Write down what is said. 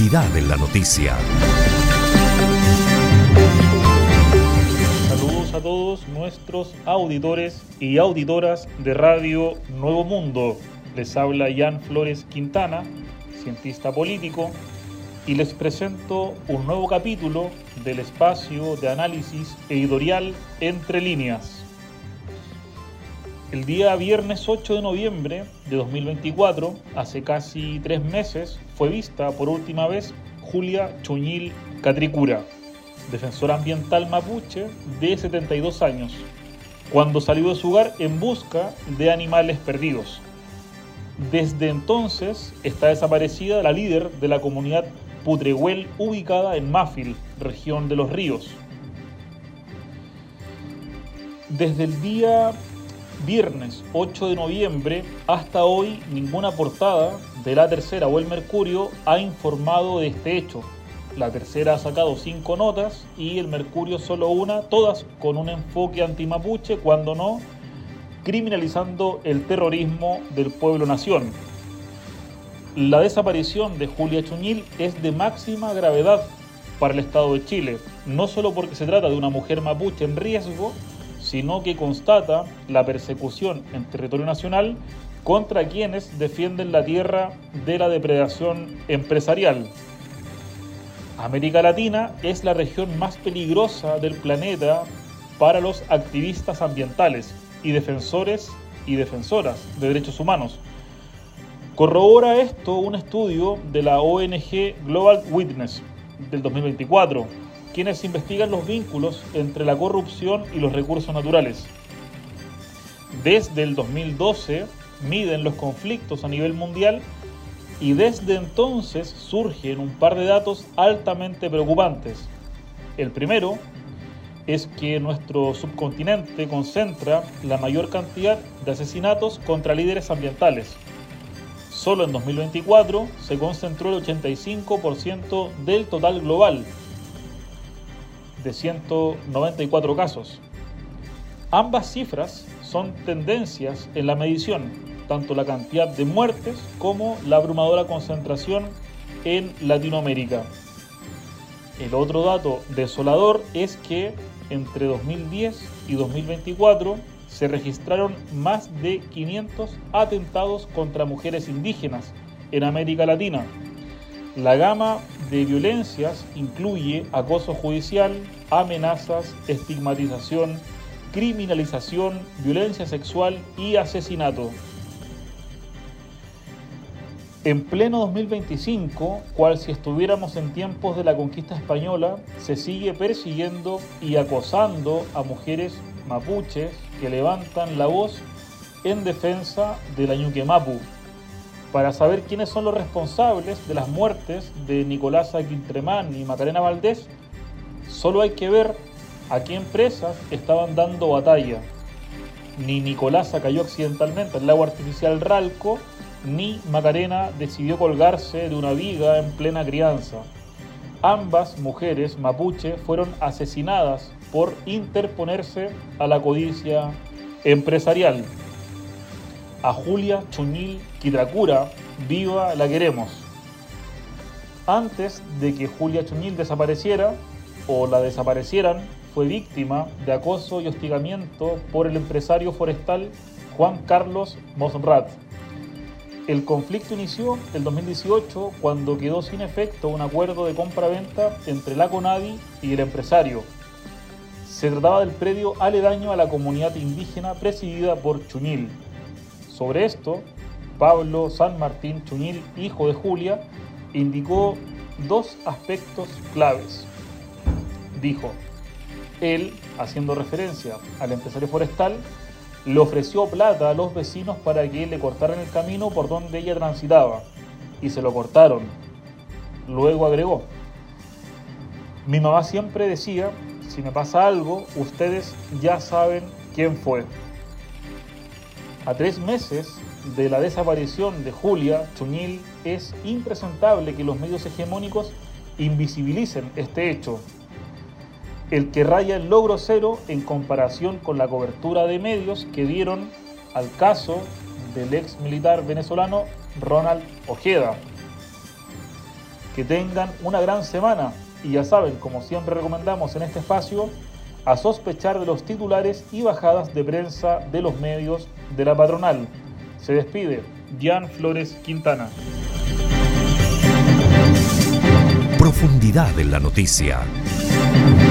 Actualidad en la noticia. Saludos a todos nuestros auditores y auditoras de Radio Nuevo Mundo. Les habla Jan Flores Quintana, cientista político, y les presento un nuevo capítulo del espacio de análisis editorial Entre Líneas. El día viernes 8 de noviembre de 2024, hace casi 3 meses, fue vista por última vez Julia Chuñil Catricura, defensora ambiental mapuche de 72 años, cuando salió de su hogar en busca de animales perdidos. Desde entonces está desaparecida la líder de la comunidad Putrehuel, ubicada en Mafil, región de Los Ríos. Desde el día viernes 8 de noviembre hasta hoy, ninguna portada de La Tercera o El Mercurio ha informado de este hecho. La Tercera ha sacado 5 notas y El Mercurio solo una, todas con un enfoque antimapuche, cuando no criminalizando el terrorismo del pueblo-nación. La desaparición de Julia Chuñil es de máxima gravedad para el Estado de Chile, no solo porque se trata de una mujer mapuche en riesgo, sino que constata la persecución en territorio nacional contra quienes defienden la tierra de la depredación empresarial. América Latina es la región más peligrosa del planeta para los activistas ambientales y defensores y defensoras de derechos humanos. Corrobora esto un estudio de la ONG Global Witness del 2024, quienes investigan los vínculos entre la corrupción y los recursos naturales. Desde el 2012 miden los conflictos a nivel mundial y desde entonces surgen un par de datos altamente preocupantes. El primero es que nuestro subcontinente concentra la mayor cantidad de asesinatos contra líderes ambientales. Solo en 2024 se concentró el 85% del total global, de 194 casos. Ambas cifras son tendencias en la medición, tanto la cantidad de muertes como la abrumadora concentración en Latinoamérica. El otro dato desolador es que entre 2010 y 2024 se registraron más de 500 atentados contra mujeres indígenas en América Latina. La gama de violencias incluye acoso judicial, amenazas, estigmatización, criminalización, violencia sexual y asesinato. En pleno 2025, cual si estuviéramos en tiempos de la conquista española, se sigue persiguiendo y acosando a mujeres mapuches que levantan la voz en defensa de la Ñuquemapu. Para saber quiénes son los responsables de las muertes de Nicolasa Quintremán y Macarena Valdés, solo hay que ver a qué empresas estaban dando batalla. Ni Nicolasa cayó accidentalmente al lago artificial Ralco, ni Macarena decidió colgarse de una viga en plena crianza. Ambas mujeres mapuche fueron asesinadas por interponerse a la codicia empresarial. A Julia Chuñil Catricura, viva la queremos. Antes de que Julia Chuñil desapareciera o la desaparecieran, fue víctima de acoso y hostigamiento por el empresario forestal Juan Carlos Mosrat. El conflicto inició en 2018 cuando quedó sin efecto un acuerdo de compra-venta entre la CONADI y el empresario. Se trataba del predio aledaño a la comunidad indígena presidida por Chuñil. Sobre esto, Pablo San Martín Chuñil, hijo de Julia, indicó 2 aspectos claves. Dijo, él, haciendo referencia al empresario forestal, le ofreció plata a los vecinos para que le cortaran el camino por donde ella transitaba, y se lo cortaron. Luego agregó, mi mamá siempre decía, si me pasa algo, ustedes ya saben quién fue. A 3 meses de la desaparición de Julia Chuñil, es impresentable que los medios hegemónicos invisibilicen este hecho, el que raya el logro cero en comparación con la cobertura de medios que dieron al caso del ex militar venezolano Ronald Ojeda, Que tengan una gran semana y ya saben, como siempre recomendamos en este espacio, a sospechar de los titulares y bajadas de prensa de los medios de la patronal. Se despide Jan Flores Quintana. Profundidad en la noticia.